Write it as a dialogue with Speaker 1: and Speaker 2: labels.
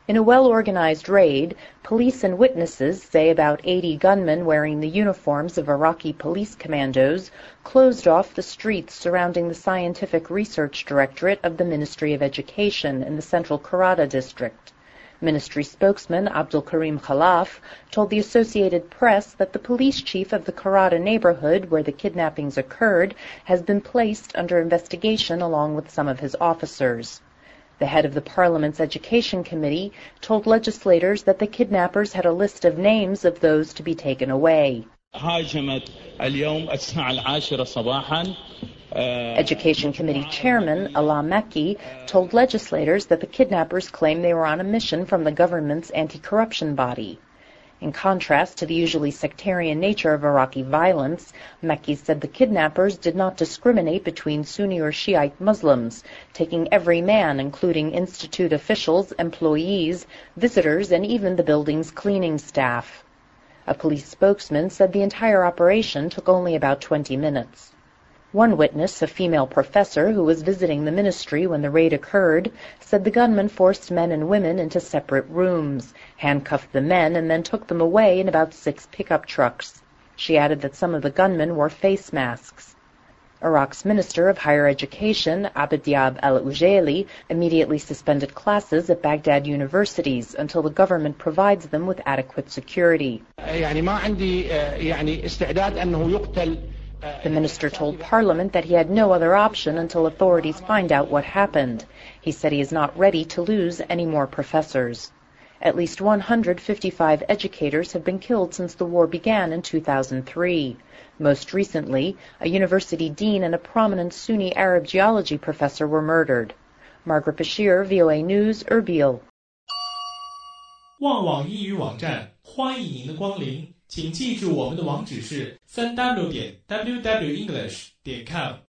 Speaker 1: In a well-organized raid, police and witnesses say about 80 gunmen wearing the uniforms of Iraqi police commandos closed off the streets surrounding the Scientific Research Directorate of the Ministry of Education in the central Karada district. Ministry spokesman Abdul Karim Khalaf told the Associated Press that the police chief of the Karada neighborhood where the kidnappings occurred has been placed under investigation along with some of his officers. The head of the Parliament's Education Committee told legislators that the kidnappers had a list of names of those to be taken away. Education Committee Chairman Ala Makki told legislators that the kidnappers claim they were on a mission from the government's anti-corruption body. In contrast to the usually sectarian nature of Iraqi violence, Makki said the kidnappers did not discriminate between Sunni or Shiite Muslims, taking every man, including institute officials, employees, visitors, and even the building's cleaning staff. A police spokesman said the entire operation took only about 20 minutes. One witness, a female professor who was visiting the ministry when the raid occurred, said the gunmen forced men and women into separate rooms, handcuffed the men, and then took them away in about 6 pickup trucks. She added that some of the gunmen wore face masks. Iraq's Minister of Higher Education, Abd Diab al-Ujaili, immediately suspended classes at Baghdad universities until the government provides them with adequate security. The minister told Parliament that he had no other option until authorities find out what happened. He said he is not ready to lose any more professors. At least 155 educators have been killed since the war began in 2003. Most recently, a university dean and a prominent Sunni Arab geology professor were murdered. Margaret Bashir, VOA News, Erbil.
Speaker 2: 旺网英语网站，欢迎您的光临。请记住我们的网址是 3w.wwenglish.com